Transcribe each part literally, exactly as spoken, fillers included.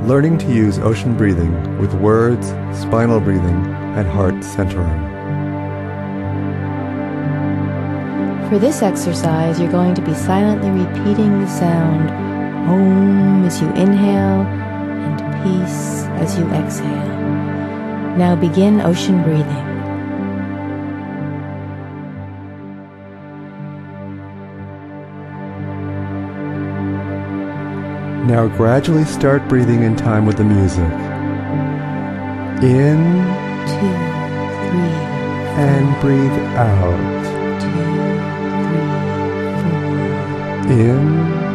learning to use ocean breathing with words, spinal breathing, and heart centering. For this exercise, you're going to be silently repeating the sound Om as you inhale and peace as you exhale. Now begin ocean breathing. Now gradually start breathing in time with the music. In, Two, three, and breathe out. two, three, four, In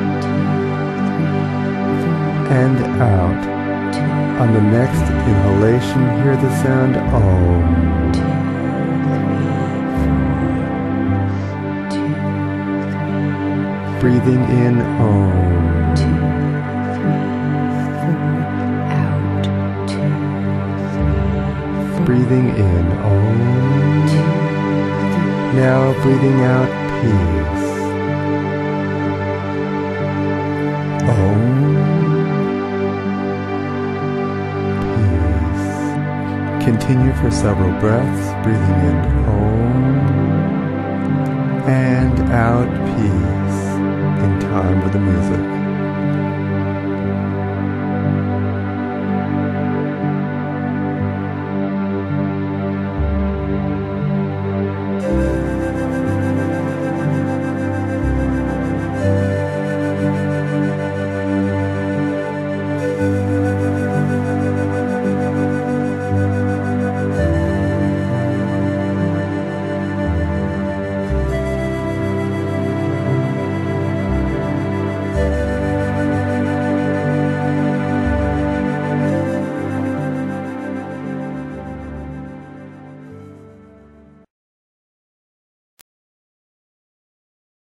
two, and out. three, two, On the next inhalation, hear the sound Om. two, three, four, two, three, Breathing in Om. two, three, four, out, two, three, four, Breathing in Om. two, three, Now breathing out peace. Om. Peace. Continue for several breaths, breathing in Om and out peace in time with the music.